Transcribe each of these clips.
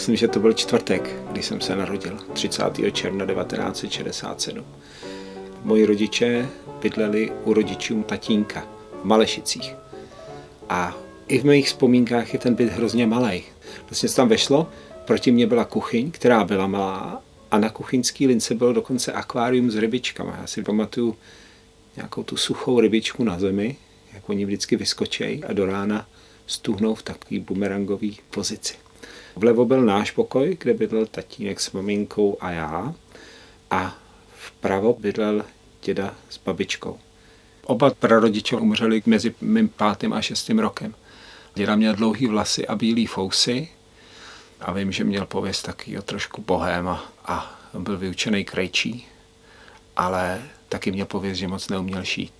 Myslím, že to byl čtvrtek, kdy jsem se narodil, 30. června 1967. Moji rodiče bydleli u rodičů tatínka v Malešicích. A i v mých vzpomínkách je ten byt hrozně malej. Vlastně se tam vešlo, proti mně byla kuchyň, která byla malá, a na kuchyňský lince bylo dokonce akvárium s rybičkama. Já si pamatuju nějakou tu suchou rybičku na zemi, jak oni vždycky vyskočí a do rána stuhnou v takové bumerangové pozici. Vlevo byl náš pokoj, kde bydlel tatínek s maminkou a já, a vpravo bydlel děda s babičkou. Oba prarodiče umřeli mezi mým 5. a 6. rokem. Děda měl dlouhý vlasy a bílý fousy a vím, že měl pověst taky o trošku bohéma a byl vyučený krejčí, ale taky měl pověst, že moc neuměl šít.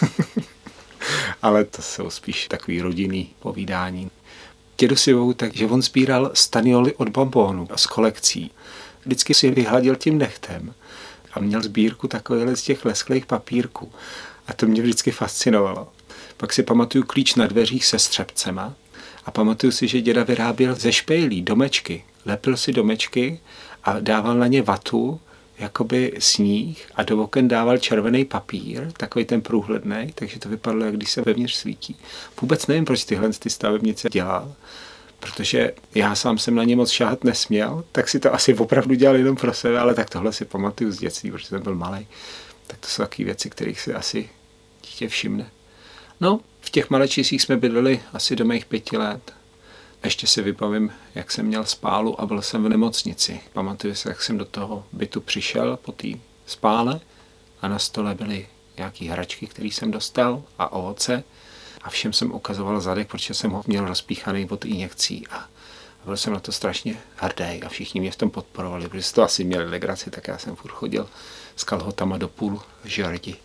Ale to jsou spíš takový rodinný povídání. Dědu si vou, takže on sbíral stanioly od bonbónů z kolekcí. Vždycky si je vyhladil tím nechtem a měl sbírku takových z těch lesklých papírků. A to mě vždycky fascinovalo. Pak si pamatuju klíč na dveřích se střepcema a pamatuju si, že děda vyráběl ze špejlí domečky. Lepil si domečky a dával na ně vatu, jakoby sníh, a do oken dával červený papír, takový ten průhledný, takže to vypadalo, jak když se vevnitř svítí. Vůbec nevím, proč tyhle ty stavebnice dělal, protože já sám jsem na ně moc šáhat nesměl, tak si to asi opravdu dělal jenom pro sebe, ale tak tohle si pamatuju z dětství, protože jsem byl malej. Tak to jsou takové věci, kterých si asi dítě všimne. No, v těch Malečicích jsme bydleli asi do mých 5 let. Ještě si vybavím, jak jsem měl spálu a byl jsem v nemocnici. Pamatuju se, jak jsem do toho bytu přišel po té spále a na stole byly nějaké hračky, které jsem dostal, a ovoce, a všem jsem ukazoval zadek, protože jsem ho měl rozpíchaný od injekcí a byl jsem na to strašně hrdý a všichni mě v tom podporovali, protože to asi měli legraci, tak já jsem furt chodil s kalhotama do půl žerdi.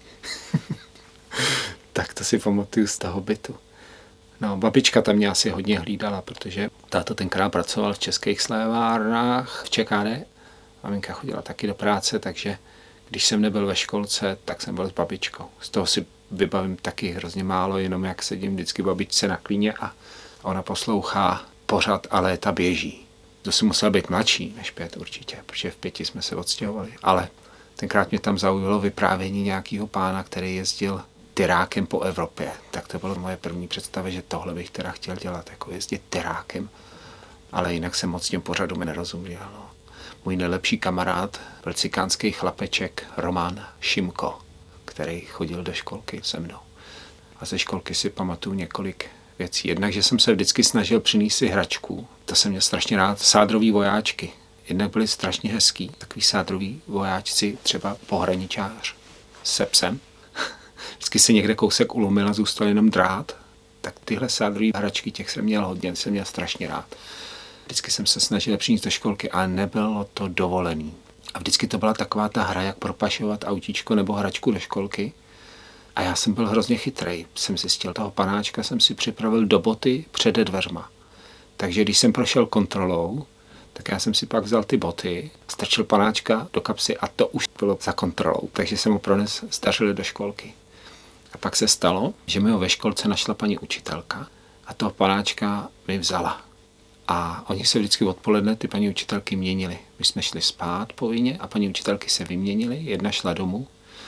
Tak to si pamatuju z toho bytu. No, babička tam mě asi hodně hlídala, protože táta tenkrát pracoval v českých slévárnách v ČKD. Maminka chodila taky do práce, takže když jsem nebyl ve školce, tak jsem byl s babičkou. Z toho si vybavím taky hrozně málo, jenom jak sedím vždycky babičce na klíně a ona poslouchá pořad A léta běží. To si musel být mladší než 5 určitě, protože v 5 jsme se odstěhovali. Ale tenkrát mě tam zaujalo vyprávění nějakého pána, který jezdil tyrákem po Evropě. Tak to bylo moje první představa, že tohle bych teda chtěl dělat, jako jezdit tyrákem. Ale jinak jsem moc těm pořadům nerozuměl. No. Můj nejlepší kamarád byl cikánský chlapeček Roman Šimko, který chodil do školky se mnou. A ze školky si pamatuju několik věcí. Jednak, že jsem se vždycky snažil přinést si hračku. To jsem měl strašně rád. Sádrový vojáčky. Jednak byly strašně hezký. Takový sádrový vojáčci, třeba pohraničář se psem. Vždycky si někde kousek ulomil a zůstal jenom drát. Tak tyhle sádrový hračky, těch jsem měl hodně, jsem měl strašně rád. Vždycky jsem se snažil přinést do školky a nebylo to dovolený. A vždycky to byla taková ta hra, jak propašovat autíčko nebo hračku do školky. A já jsem byl hrozně chytrej. Jsem zjistil, toho panáčka jsem si připravil do boty před dveřma. Takže když jsem prošel kontrolou, tak já jsem si pak vzal ty boty, strčil panáčka do kapsy a to už bylo za kontrolou. Takže jsem ho prones stařili do školky. A pak se stalo, že mi ho ve školce našla paní učitelka a toho panáčka mi vzala. A oni se vždycky odpoledne, ty paní učitelky, měnily. My jsme šli spát povinně a paní učitelky se vyměnily, jedna šla domů.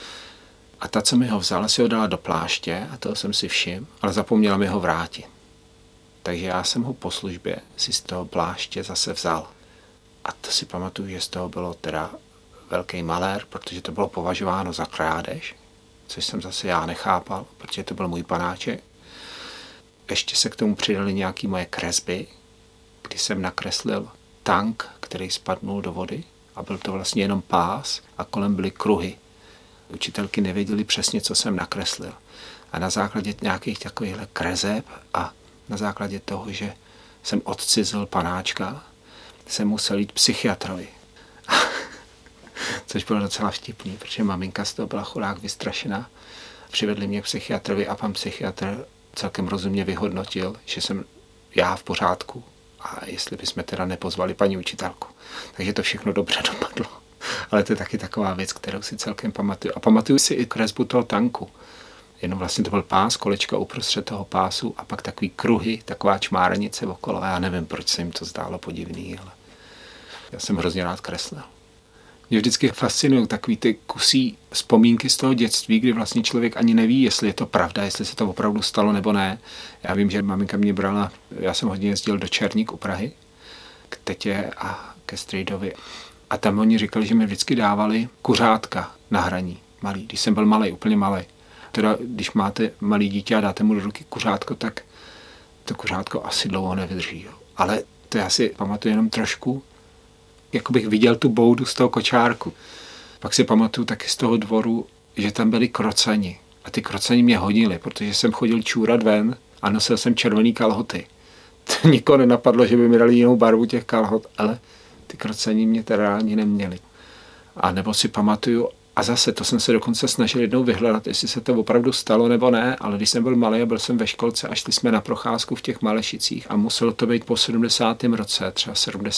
A ta, co mi ho vzala, si ho dala do pláště a toho jsem si všiml, ale zapomněla mi ho vrátit. Takže já jsem ho po službě si z toho pláště zase vzal. A to si pamatuju, že z toho bylo teda velký malér, protože to bylo považováno za krádež, což jsem zase já nechápal, protože to byl můj panáček. Ještě se k tomu přidali nějaké moje kresby, kdy jsem nakreslil tank, který spadnul do vody, a byl to vlastně jenom pás a kolem byly kruhy. Učitelky nevěděly přesně, co jsem nakreslil. A na základě nějakých takovýchhle kreseb a na základě toho, že jsem odcizil panáčka, jsem musel jít psychiatrovi. Což bylo docela vtipný, protože maminka z toho byla chudák vystrašená. Přivedli mě k psychiatrovi a pan psychiatr celkem rozumně vyhodnotil, že jsem já v pořádku a jestli bychom teda nepozvali paní učitelku. Takže to všechno dobře dopadlo. Ale to je taky taková věc, kterou si celkem pamatuju. A pamatuju si i kresbu toho tanku. Jenom vlastně to byl pás, kolečka uprostřed toho pásu a pak takový kruhy, taková čmárnice okolo. A já nevím, proč se jim to zdálo podivný, ale Já jsem hrozně rád kreslil. Mě vždycky fascinují takový ty kusí vzpomínky z toho dětství, kdy vlastně člověk ani neví, jestli je to pravda, jestli se to opravdu stalo nebo ne. Já vím, že maminka mě brala, já jsem hodně jezdil do Černík u Prahy, k tetě a ke strejdovi. A tam oni říkali, že mi vždycky dávali kuřátka na hraní, malý, když jsem byl malý, úplně malý. Teda, když máte malý dítě a dáte mu do ruky kuřátko, tak to kuřátko asi dlouho nevydrží. Jo. Ale to já si pamatuju jenom trošku, jako bych viděl tu boudu z toho kočárku. Pak si pamatuju taky z toho dvoru, že tam byli krocani. A ty krocani mě hodili, protože jsem chodil čůrat ven a nosil jsem červený kalhoty. To nikoho nenapadlo, že by mi dali jinou barvu těch kalhot, ale ty krocani mě teda ani neměli. A nebo si pamatuju, a zase to jsem se dokonce snažil jednou vyhledat, jestli se to opravdu stalo nebo ne, ale když jsem byl malý a byl jsem ve školce a šli jsme na procházku v těch Malešicích a muselo to být po 70. roce, třeba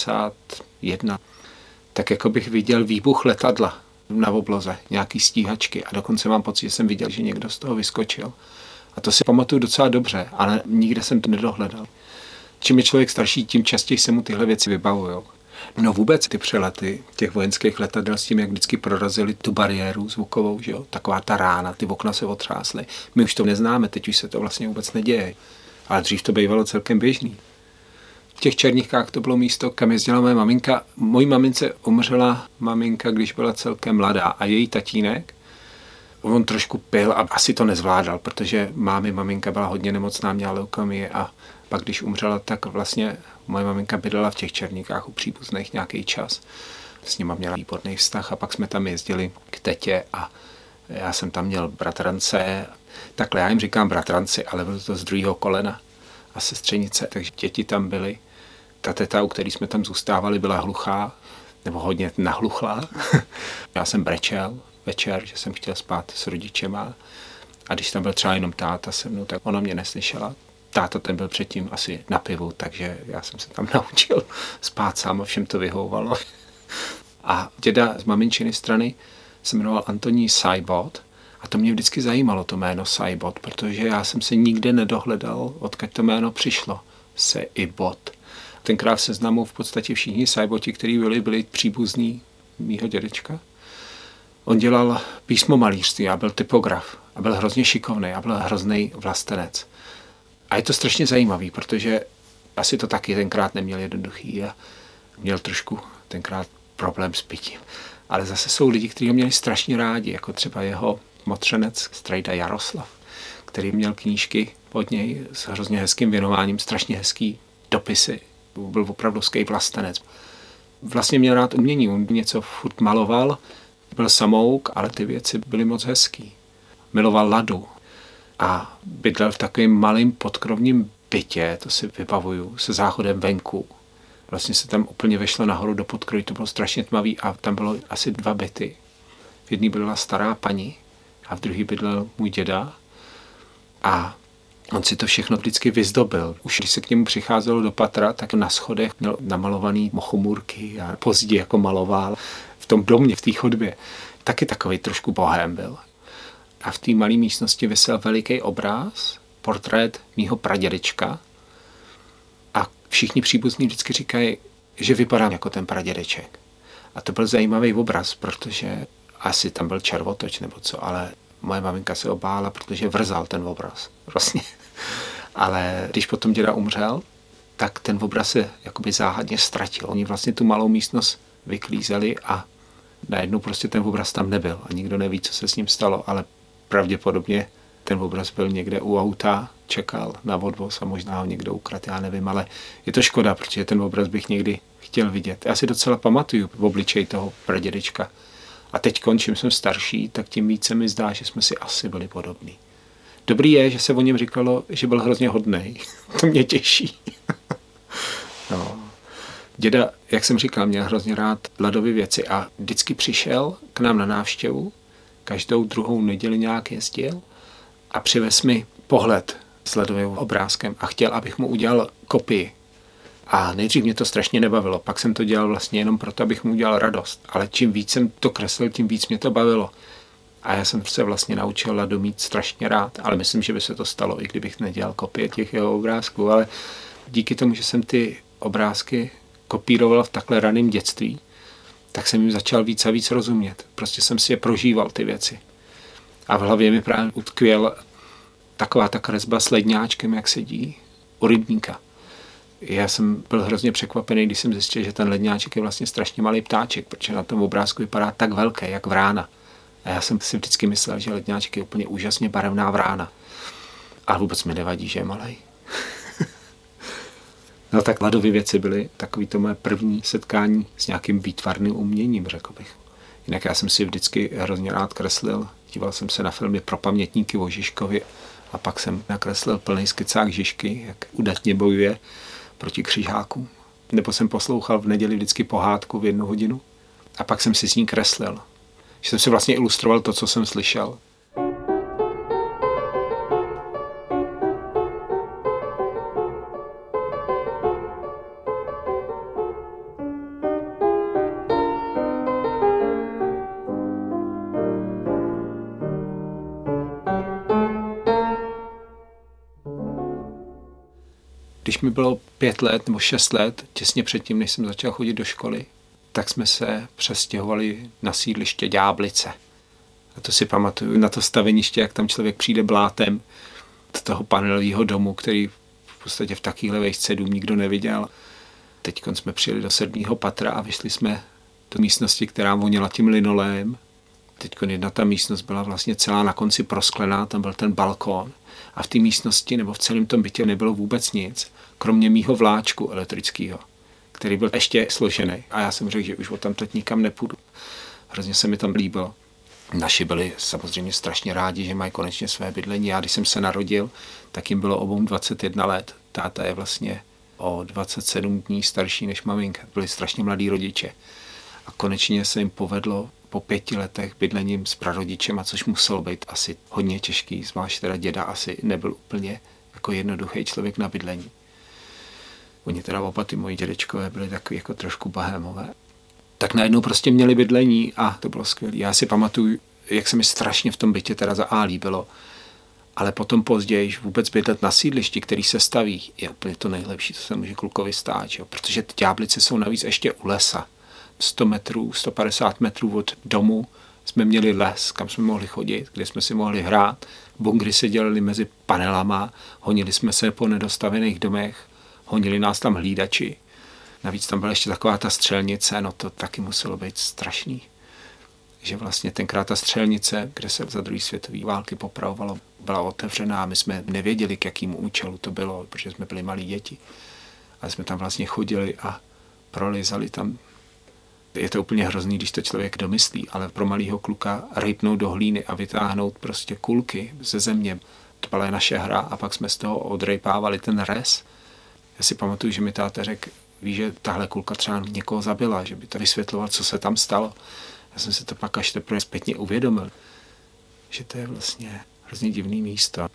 71, tak jako bych viděl výbuch letadla na obloze, nějaký stíhačky a dokonce mám pocit, že jsem viděl, že někdo z toho vyskočil. A to si pamatuju docela dobře, ale nikde jsem to nedohledal. Čím je člověk starší, tím častěji se mu tyhle věci vybavujou. No vůbec ty přelety těch vojenských letadel s tím, jak vždycky prorazili tu bariéru zvukovou, že jo? Taková ta rána, ty okna se otřásly. My už to neznáme, teď už se to vlastně vůbec neděje. Ale dřív to bývalo celkem běžný. V těch Černíkách to bylo místo, kam jezdila moje maminka. Mojí mamince umřela maminka, když byla celkem mladá a její tatínek, on trošku pil a asi to nezvládal, protože maminka byla hodně nemocná, měla leukemii a pak když umřela, tak vlastně moje maminka bydlela v těch Černíkách u příbuzných nějaký čas. S nima měla výborný vztah a pak jsme tam jezdili k tetě a já jsem tam měl bratrance. Takhle já jim říkám bratranci, ale bylo to z druhého kolena a sestřenice, takže děti tam byly. Ta teta, u který jsme tam zůstávali, byla hluchá, nebo hodně nahluchlá. Já jsem brečel večer, že jsem chtěl spát s rodičema a když tam byl třeba jenom táta se mnou, tak ona mě neslyšela. Táta ten byl předtím asi na pivu, takže já jsem se tam naučil spát sám a všem to vyhovovalo. A děda z maminčiny strany se jmenoval Antonín Sajbot a to mě vždycky zajímalo, to jméno Sajbot, protože já jsem se nikde nedohledal, odkud to jméno přišlo. Sajbot. Tenkrát v seznamu v podstatě všichni Sajboti, kteří byli příbuzní mýho dědečka. On dělal písmomalířství a byl typograf a byl hrozně šikovný a byl hrozný vlastenec. A je to strašně zajímavý, protože asi to taky tenkrát neměl jednoduchý a měl trošku tenkrát problém s pitím. Ale zase jsou lidi, kteří ho měli strašně rádi, jako třeba jeho motřenec, strejda Jaroslav, který měl knížky od něj s hrozně hezkým věnováním, strašně hezký dopisy. Byl opravdu skvělý vlastenec. Vlastně měl rád umění, on něco furt maloval, byl samouk, ale ty věci byly moc hezký. Miloval ladu a bydlel v takovém malém podkrovním bytě, to si vybavuju, se záchodem venku. Vlastně se tam úplně vešlo nahoru do podkroví, to bylo strašně tmavý a tam bylo asi 2 byty. V jedné bydlela stará paní a v druhé bydlel můj děda a on si to všechno vždycky vyzdobil. Už když se k němu přicházelo do patra, tak na schodech měl namalovaný mochomůrky a později jako maloval v tom domě, v té chodbě. Taky takový trošku bohém byl. A v té malé místnosti visel veliký obráz, portrét mýho pradědečka a všichni příbuzní vždycky říkají, že vypadá jako ten pradědeček. A to byl zajímavý obraz, protože asi tam byl červotoč nebo co, ale moje maminka se obála, protože vrzal ten obraz. Vlastně. Ale když potom děda umřel, tak ten obraz se jakoby záhadně ztratil. Oni vlastně tu malou místnost vyklízeli a najednou prostě ten obraz tam nebyl. A nikdo neví, co se s ním stalo, ale pravděpodobně ten obraz byl někde u auta, čekal na odvoz a možná ho někdo ukradl, já nevím, ale je to škoda, protože ten obraz bych někdy chtěl vidět. Já si docela pamatuju v obličeji toho pradědečka. A teď čím jsem starší, tak tím více mi zdá, že jsme si asi byli podobní. Dobrý je, že se o něm říkalo, že byl hrozně hodnej. To mě těší. No. Děda, jak jsem říkal, měl hrozně rád ladové věci a vždycky přišel k nám na návštěvu, každou druhou neděli nějak jezdil a přivez mi pohled s ledovým obrázkem a chtěl, abych mu udělal kopii. A nejdřív mě to strašně nebavilo, pak jsem to dělal vlastně jenom proto, abych mu udělal radost. Ale čím víc jsem to kreslil, tím víc mě to bavilo. A já jsem se vlastně naučil ladu mít strašně rád, ale myslím, že by se to stalo, i kdybych nedělal kopie těch jeho obrázků. Ale díky tomu, že jsem ty obrázky kopíroval v takhle raném dětství, tak jsem jim začal víc a víc rozumět. Prostě jsem si je prožíval ty věci. A v hlavě mi právě utkvěl taková ta kresba s ledňáčkem, jak sedí u rybníka. Já jsem byl hrozně překvapený, když jsem zjistil, že ten ledňáček je vlastně strašně malý ptáček, protože na tom obrázku vypadá tak velké, jak vrána. A já jsem si vždycky myslel, že ledňáček je úplně úžasně barevná vrána. Ale vůbec mi nevadí, že je malej. No tak ladové věci byly takový to moje první setkání s nějakým výtvarným uměním, řekl bych. Jinak já jsem si vždycky hrozně rád kreslil. Díval jsem se na filmy pro pamětníky o Žižkovi a pak jsem nakreslil plný skicák Žižky, jak udatně bojuje proti křižákům. Nebo jsem poslouchal v neděli vždycky pohádku v 1 hodinu a pak jsem si s ní kreslil. Že jsem si vlastně ilustroval to, co jsem slyšel. Když mi bylo 5 let nebo 6 let, těsně předtím, než jsem začal chodit do školy, tak jsme se přestěhovali na sídliště Ďáblice. A to si pamatuju na to staveniště, jak tam člověk přijde blátem do toho panelového domu, který v podstatě v takovéhle vejšce dům nikdo neviděl. Teď jsme přijeli do 7. patra a vyšli jsme do místnosti, která voněla tím linolejem. Teď jedna ta místnost byla vlastně celá na konci prosklená, tam byl ten balkón. A v té místnosti nebo v celém tom bytě nebylo vůbec nic, kromě mýho vláčku elektrického, který byl ještě složený. A já jsem řekl, že už odtamtud nikam nepůjdu. Hrozně se mi tam líbilo. Naši byli samozřejmě strašně rádi, že mají konečně své bydlení. Já, když jsem se narodil, tak jim bylo obou 21 let. Táta je vlastně o 27 dní starší než maminka. Byli strašně mladí rodiče. A konečně se jim povedlo po 5 letech bydlením s prarodičema, což muselo být asi hodně těžký, zvlášť teda děda asi nebyl úplně jako jednoduchý člověk na bydlení. Oni teda oba ty moji dědečkové byli takový jako trošku bohémové. Tak najednou prostě měli bydlení a to bylo skvělé. Já si pamatuju, jak se mi strašně v tom bytě teda za A líbilo, ale potom později vůbec bydlet na sídlišti, který se staví, je úplně to nejlepší, co se může klukovi stát, jo? Protože ty Ďáblice jsou navíc ještě u lesa. 100 metrů, 150 metrů od domu jsme měli les, kam jsme mohli chodit, kde jsme si mohli hrát. Bungry se dělali mezi panelama, honili jsme se po nedostavených domech, honili nás tam hlídači. Navíc tam byla ještě taková ta střelnice, no to taky muselo být strašný. Že vlastně tenkrát ta střelnice, kde se za 2. světové války popravovalo, byla otevřená a my jsme nevěděli, k jakému účelu to bylo, protože jsme byli malí děti. Ale jsme tam vlastně chodili a prolizali tam. Je to úplně hrozný, když to člověk domyslí, ale pro malýho kluka rejpnout do hlíny a vytáhnout prostě kulky ze země. To byla naše hra a pak jsme z toho odrejpávali ten rez. Já si pamatuju, že mi táta řekl, ví, že tahle kulka třeba někoho zabila, že by to vysvětloval, co se tam stalo. Já jsem si to pak až teprve zpětně uvědomil, že to je vlastně hrozně divný místo.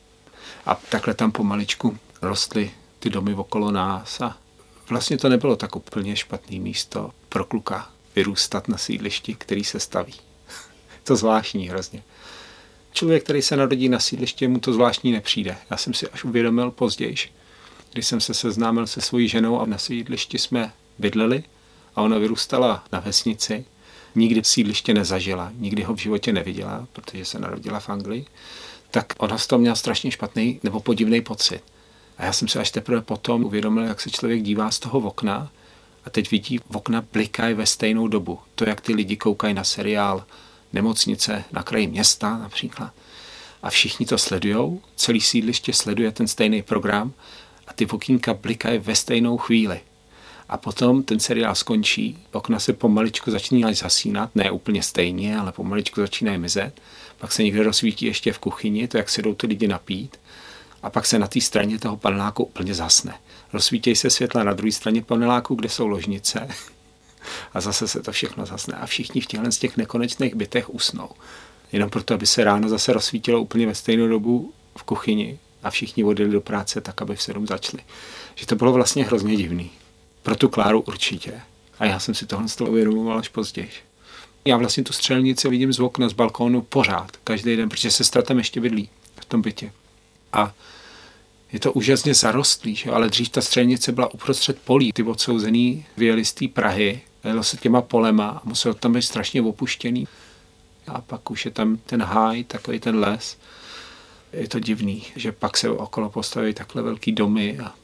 A takhle tam pomaličku rostly ty domy okolo nás a vlastně to nebylo tak úplně špatný místo pro kluka vyrůstat na sídlišti, který se staví. To zvláštní hrozně. Člověk, který se narodí na sídlišti, mu to zvláštní nepřijde. Já jsem si až uvědomil později, když jsem se seznámil se svojí ženou a na sídlišti jsme bydleli a ona vyrůstala na vesnici. Nikdy sídliště nezažila, nikdy ho v životě neviděla, protože se narodila v Anglii. Tak ona z toho měla strašně špatný nebo podivný pocit. A já jsem se až teprve potom uvědomil, jak se člověk dívá z toho okna a teď vidí, okna blikají ve stejnou dobu. To, jak ty lidi koukají na seriál Nemocnice na kraji města například. A všichni to sledujou, celý sídliště sleduje ten stejný program a ty okýnka blikají ve stejnou chvíli. A potom ten seriál skončí, okna se pomaličku začínají zasínat, ne úplně stejně, ale pomaličku začínají mizet. Pak se někde rozsvítí ještě v kuchyni, to jak se jdou ty lidi napít. A pak se na té straně toho paneláku úplně zasne. Rozsvítějí se světla na druhé straně paneláku, kde jsou ložnice. A zase se to všechno zasne. A všichni v těchto z těch nekonečných bytech usnou. Jenom proto, aby se ráno zase rozsvítilo úplně ve stejnou dobu v kuchyni a všichni odjeli do práce tak, aby v 7 začali. Že to bylo vlastně hrozně divný. Pro tu Kláru určitě. A já jsem si tohle z toho uvědomoval až později. Já vlastně tu střelnici vidím z okna, z balkónu pořád, každý den, protože sestra tam ještě bydlí v tom bytě. A je to úžasně zarostlý, že? Ale dřív ta střelnice byla uprostřed polí. Ty odsouzený vyjeli z té Prahy, jelo se těma polema a muselo tam být strašně opuštěný. A pak už je tam ten háj, takový ten les. Je to divný, že pak se okolo postaví takhle velký domy. A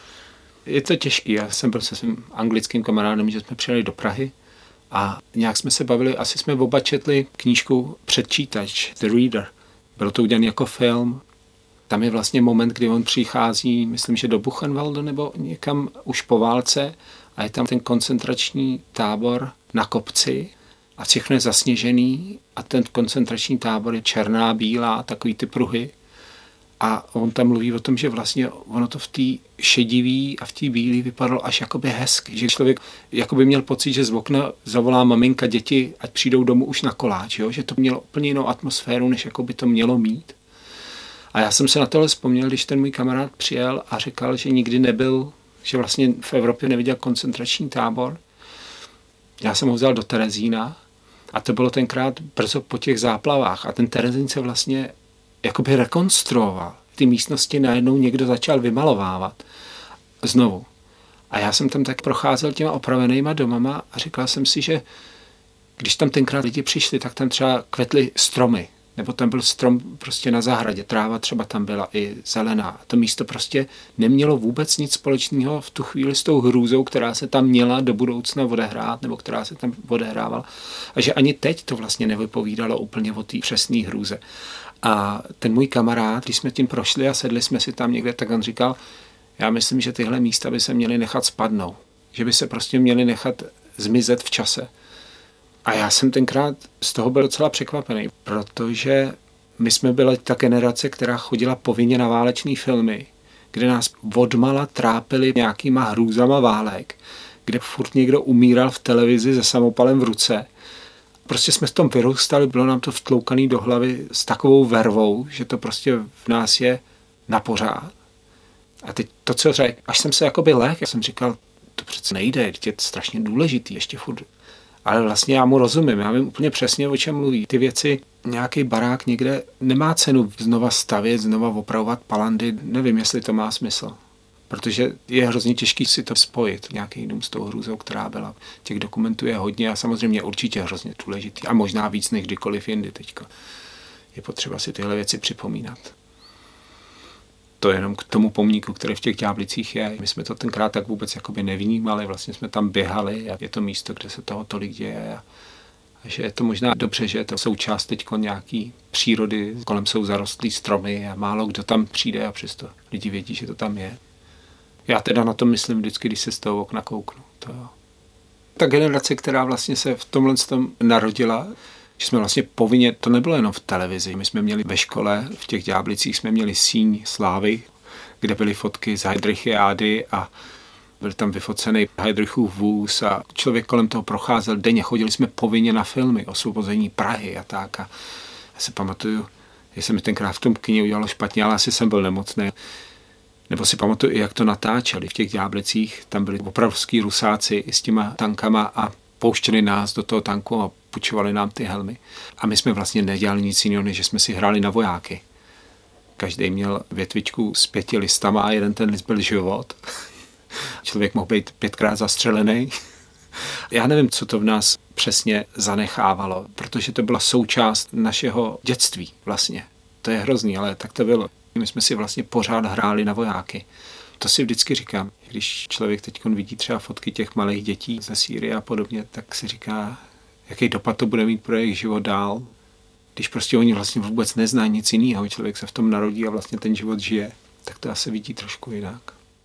je to těžký. Já jsem byl se svým anglickým kamarádem, že jsme přijeli do Prahy a nějak jsme se bavili, asi jsme oba četli knížku Předčítač, The Reader. Bylo to udělané jako film. Tam je vlastně moment, kdy on přichází, myslím, že do Buchenwaldu nebo někam už po válce a je tam ten koncentrační tábor na kopci a všechno je zasněžený a ten koncentrační tábor je černá, bílá, takový ty pruhy. A on tam mluví o tom, že vlastně ono to v té šedivý a v té bílé vypadalo až jakoby hezky, že člověk jakoby měl pocit, že z okna zavolá maminka děti, ať přijdou domů už na koláč, jo? Že to mělo úplně jinou atmosféru, než jakoby to mělo mít. A já jsem se na tohle vzpomněl, když ten můj kamarád přijel a říkal, že nikdy nebyl, že vlastně v Evropě neviděl koncentrační tábor. Já jsem ho vzal do Terezína a to bylo tenkrát brzo po těch záplavách a ten Terezín se vlastně jakoby rekonstruoval. Ty místnosti najednou někdo začal vymalovávat znovu. A já jsem tam tak procházel těma opravenýma domama a říkal jsem si, že když tam tenkrát lidi přišli, tak tam třeba kvetly stromy, nebo tam byl strom prostě na zahradě, tráva třeba tam byla i zelená. A to místo prostě nemělo vůbec nic společného v tu chvíli s tou hrůzou, která se tam měla do budoucna odehrát, nebo která se tam odehrávala. A že ani teď to vlastně nevypovídalo úplně o té přesné hrůze. A ten můj kamarád, když jsme tím prošli a sedli jsme si tam někde, tak on říkal, já myslím, že tyhle místa by se měly nechat spadnout. Že by se prostě měly nechat zmizet v čase. A já jsem tenkrát z toho byl docela překvapený, protože my jsme byli ta generace, která chodila povinně na váleční filmy, kde nás odmala trápili nějakýma hrůzama válek, kde furt někdo umíral v televizi se samopalem v ruce. Prostě jsme v tom vyrůstali, bylo nám to vtloukaný do hlavy s takovou vervou, že to prostě v nás je na pořád. A teď to, co řekl, až jsem se jakoby leh, já jsem říkal, to přece nejde, je to strašně důležitý, ještě furt. Ale vlastně já mu rozumím, já vím úplně přesně, o čem mluví. Ty věci, nějaký barák někde nemá cenu znova stavět, znova opravovat palandy, nevím, jestli to má smysl. Protože je hrozně těžký si to spojit, nějaký dům s tou hrůzou, která byla. Těch dokumentů je hodně a samozřejmě určitě hrozně důležitý. A možná víc než kdykoliv jindy teďka. Je potřeba si tyhle věci připomínat. To je jenom k tomu pomníku, který v těch Ďáblicích je. My jsme to tenkrát tak vůbec jakoby nevnímali, vlastně jsme tam běhali a je to místo, kde se toho tolik děje. A že je to možná dobře, že je to součást teďko nějaký přírody, kolem jsou zarostlý stromy a málo kdo tam přijde a přesto lidi vědí, že to tam je. Já teda na to myslím vždycky, když se z toho okna kouknu. To jo. Ta generace, která vlastně se v tomhle narodila, že jsme vlastně povinně, to nebylo jenom v televizi, my jsme měli ve škole, v těch Ďáblicích jsme měli síň slávy, kde byly fotky z Heydrichiády a byl tam vyfocený Heydrichův vůz a člověk kolem toho procházel denně, chodili jsme povinně na filmy, Osvobození Prahy a tak. A já si pamatuju, že se mi tenkrát v tom kyně udělalo špatně, ale asi jsem byl nemocný. Nebo si pamatuju i, jak to natáčeli v těch Ďáblicích. Tam byli opravdovský Rusáci i s těma tankama a pouštěli nás do toho tanku a půjčovali nám ty helmy. A my jsme vlastně nedělali nic jiného, než že jsme si hráli na vojáky. Každý měl větvičku s 5 listama a jeden ten list byl život. Člověk mohl být 5krát zastřelený. Já nevím, co to v nás přesně zanechávalo, protože to byla součást našeho dětství vlastně. To je hrozný, ale tak to bylo. My jsme si vlastně pořád hráli na vojáky. To si vždycky říkám. Když člověk teď vidí třeba fotky těch malých dětí ze Sýrie a podobně, tak si říká, jaký dopad to bude mít pro jejich život dál. Když prostě oni vlastně vůbec neznají nic jiného, člověk se v tom narodí a vlastně ten život žije, tak to asi vidí trošku jinak.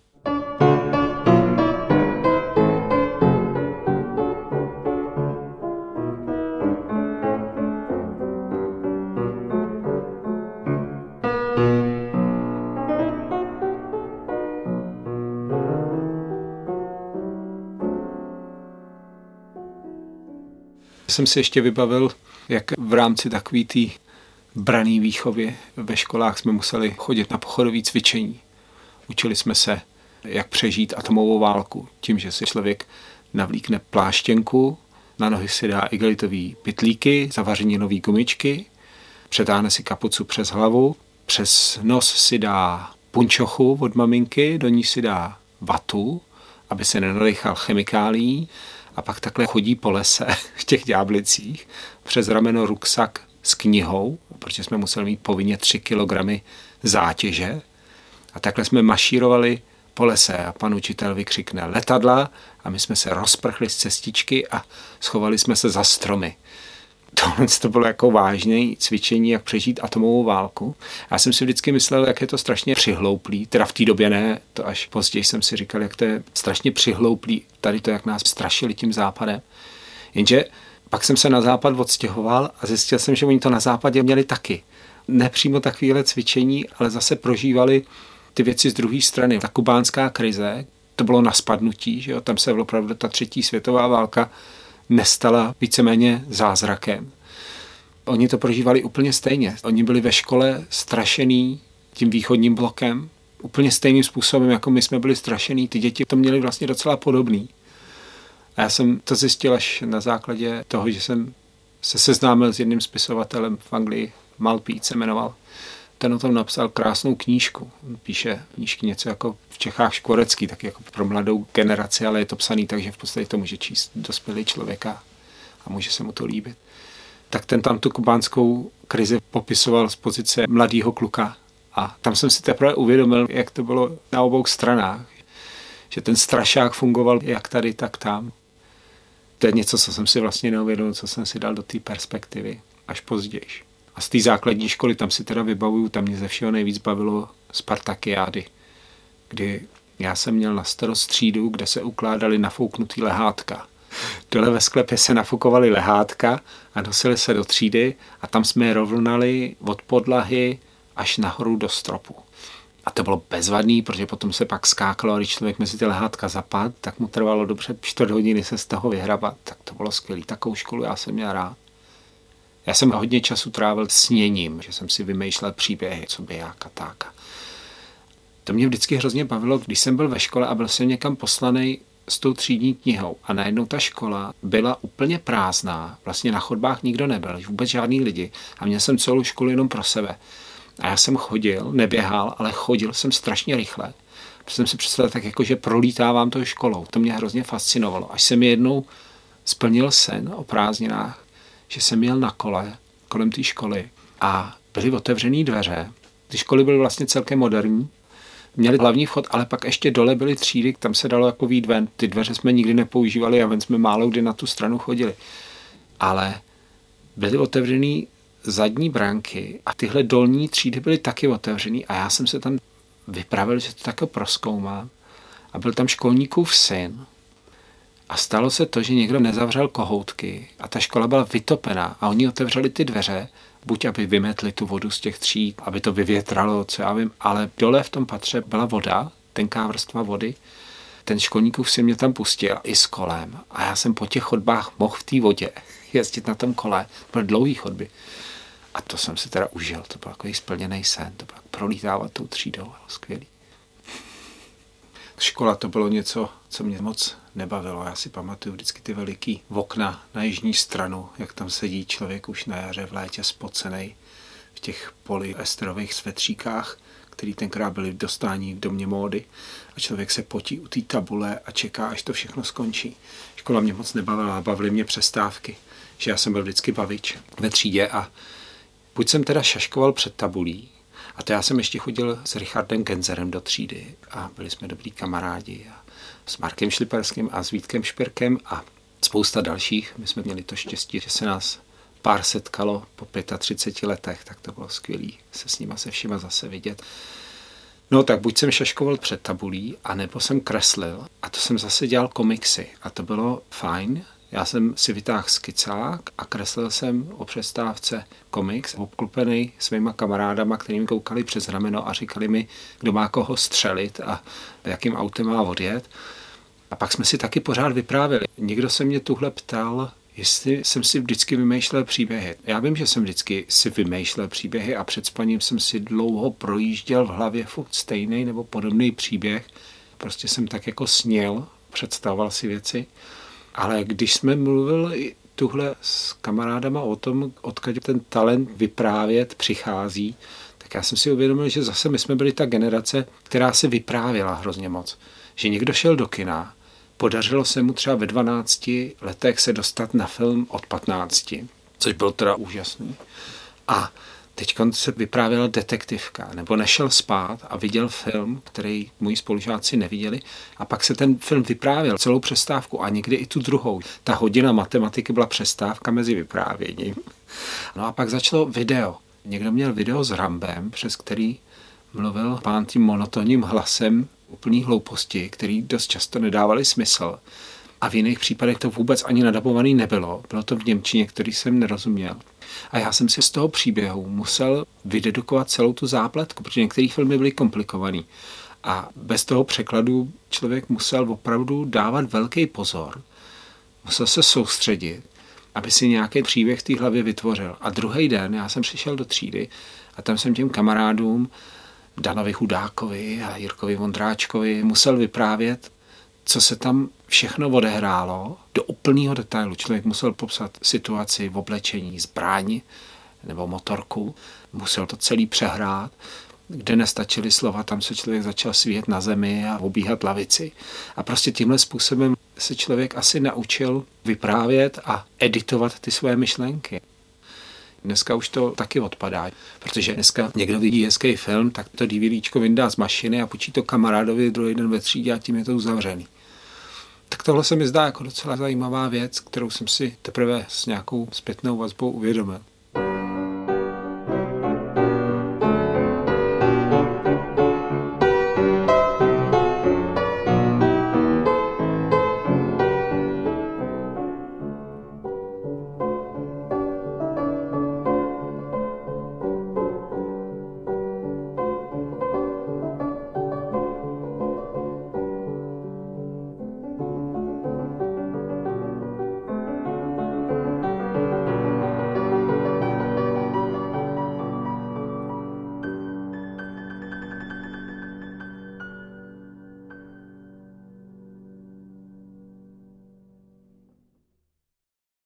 Jsem si ještě vybavil, jak v rámci takový té branné výchovy ve školách jsme museli chodit na pochodové cvičení. Učili jsme se, jak přežít atomovou válku tím, že si člověk navlíkne pláštěnku, na nohy si dá igelitový pytlíky, zavařeninový gumičky, přetáhne si kapucu přes hlavu, přes nos si dá punčochu od maminky, do ní si dá vatu, aby se nenadechal chemikálií a pak takhle chodí po lese v těch Ďáblicích, přes rameno ruksak s knihou, protože jsme museli mít povinně 3 kilogramy zátěže a takhle jsme mašírovali po lese a pan učitel vykřikne letadla a my jsme se rozprchli z cestičky a schovali jsme se za stromy. Tohle to bylo jako vážné cvičení, jak přežít atomovou válku. Já jsem si vždycky myslel, jak je to strašně přihlouplý, teda v té době ne, to až později jsem si říkal, jak to je strašně přihlouplý, tady to, jak nás strašili tím západem. Jenže pak jsem se na západ odstěhoval a zjistil jsem, že oni to na západě měli taky. Nepřímo takovéhle cvičení, ale zase prožívali ty věci z druhé strany. Ta kubánská krize, to bylo na spadnutí, že jo? Tam se opravdu ta 3. světová válka nestala víceméně zázrakem. Oni to prožívali úplně stejně. Oni byli ve škole strašený tím východním blokem, úplně stejným způsobem, jako my jsme byli strašený. Ty děti to měli vlastně docela podobný. A já jsem to zjistil až na základě toho, že jsem se seznámil s jedním spisovatelem v Anglii, Malpít se jmenoval. Ten o tom napsal krásnou knížku. Píše knížky něco jako v Čechách škvorecký, tak jako pro mladou generaci, ale je to psaný, takže v podstatě to může číst dospělý člověk a může se mu to líbit. Tak ten tam tu kubánskou krizi popisoval z pozice mladého kluka a tam jsem si teprve uvědomil, jak to bylo na obou stranách. Že ten strašák fungoval jak tady, tak tam. To je něco, co jsem si vlastně neuvědomil, co jsem si dal do té perspektivy až později. A z té základní školy, tam si teda vybavuju, tam mě ze všeho nejvíc bavilo Spartakiády, kdy já jsem měl na starost třídu, kde se ukládaly nafouknutý lehátka. Dole ve sklepě se nafukovaly lehátka a nosily se do třídy a tam jsme je rovnali od podlahy až nahoru do stropu. A to bylo bezvadný, protože potom se pak skákalo a když člověk mezi ty lehátka zapad, tak mu trvalo dobře 4 hodiny se z toho vyhrabat. Tak to bylo skvělý. Takovou školu já jsem měl rád. Já jsem hodně času trávil sněním, že jsem si vymýšlel příběhy, co by jak a tak. To mě vždycky hrozně bavilo, když jsem byl ve škole a byl jsem někam poslanej s tou třídní knihou a najednou ta škola byla úplně prázdná, vlastně na chodbách nikdo nebyl, vůbec žádný lidi a měl jsem celou školu jenom pro sebe. A já jsem chodil, neběhal, ale chodil jsem strašně rychle. Protože jsem si představil tak jako, že prolítávám tou školou. To mě hrozně fascinovalo. Až se mi jednou splnil sen o prázdninách, že jsem jel na kole kolem té školy a byly otevřený dveře. Ty školy byly vlastně celkem moderní. Měli hlavní vchod, ale pak ještě dole byly třídy, tam se dalo jako vyjít ven. Ty dveře jsme nikdy nepoužívali a ven jsme málo kdy na tu stranu chodili. Ale byly otevřený zadní branky a tyhle dolní třídy byly taky otevřený a já jsem se tam vypravil, že to taky prozkoumám. A byl tam školníkův syn. A stalo se to, že někdo nezavřel kohoutky a ta škola byla vytopená a oni otevřeli ty dveře, buď aby vymetli tu vodu z těch tříd, aby to vyvětralo, co já vím, ale dole v tom patře byla voda, tenká vrstva vody. Ten školníkův syn mě tam pustil i s kolem a já jsem po těch chodbách mohl v té vodě jezdit na tom kole. Byly dlouhý chodby. A to jsem si teda užil, to byl takový splněný sen, to bylo prolítávat tou třídou, skvělý. Škola to bylo něco, co mě moc nebavilo. Já si pamatuju vždycky ty veliký okna na jižní stranu, jak tam sedí člověk už na jaře v létě spocenej v těch polyesterových svetříkách, který tenkrát byly v dostání v domě módy a člověk se potí u té tabule a čeká, až to všechno skončí. Škola mě moc nebavila, bavily mě přestávky, že já jsem byl vždycky bavič ve třídě a buď jsem teda šaškoval před tabulí, a to já jsem ještě chodil s Richardem Genzerem do třídy a byli jsme dobrý kamarádi a s Markem Šliperským a s Vítkem Špirkem a spousta dalších. My jsme měli to štěstí, že se nás pár setkalo po 35 letech, tak to bylo skvělý se s nima se všima zase vidět. No tak buď jsem šaškoval před tabulí, anebo jsem kreslil a to jsem zase dělal komiksy a to bylo fajn. Já jsem si vytáhl skicák a kreslil jsem o přestávce komiks, obklopený svýma kamarádama, který mi koukali přes rameno a říkali mi, kdo má koho střelit a jakým autem má odjet. A pak jsme si taky pořád vyprávěli. Někdo se mě tuhle ptal, jestli jsem si vždycky vymýšlel příběhy. Já vím, že jsem vždycky si vymýšlel příběhy a před spaním jsem si dlouho projížděl v hlavě furt stejný nebo podobný příběh. Prostě jsem tak jako sněl, představoval si věci. Ale když jsme mluvili tuhle s kamarádama o tom, odkud ten talent vyprávět přichází, tak tak já jsem si uvědomil, že zase my jsme byli ta generace, která se vyprávěla hrozně moc. Že někdo šel do kina, podařilo se mu třeba ve 12 letech se dostat na film od 15, což bylo teda úžasný. A teď se vyprávěla detektivka, nebo nešel spát a viděl film, který moji spolužáci neviděli, a pak se ten film vyprávěl celou přestávku a někdy i tu druhou. Ta hodina matematiky byla přestávka mezi vyprávěním. No a pak začalo video. Někdo měl video s Rambem, přes který mluvil pán tím monotónním hlasem úplný hlouposti, který dost často nedávaly smysl. A v jiných případech to vůbec ani nadabovaný nebylo. Bylo to v němčině, který jsem nerozuměl. A já jsem si z toho příběhu musel vydedukovat celou tu zápletku, protože některé filmy byly komplikovaný. A bez toho překladu člověk musel opravdu dávat velký pozor. Musel se soustředit, aby si nějaký příběh v té hlavě vytvořil. A druhý den já jsem přišel do třídy a tam jsem těm kamarádům Danovi Chudákovi a Jirkovi Vondráčkovi musel vyprávět, co se tam všechno odehrálo do úplného detailu. Člověk musel popsat situaci v oblečení, zbraň nebo motorku. Musel to celý přehrát. Kde nestačily slova, tam se člověk začal svíjet na zemi a obíhat lavici. A prostě tímhle způsobem se člověk asi naučil vyprávět a editovat ty své myšlenky. Dneska už to taky odpadá, protože dneska někdo vidí hezký film, tak to DVDčko vyndá z mašiny a půjčí to kamarádovi druhý den ve třídě a tím je to uzavřený. Tak tohle se mi zdá jako docela zajímavá věc, kterou jsem si teprve s nějakou zpětnou vazbou uvědomil.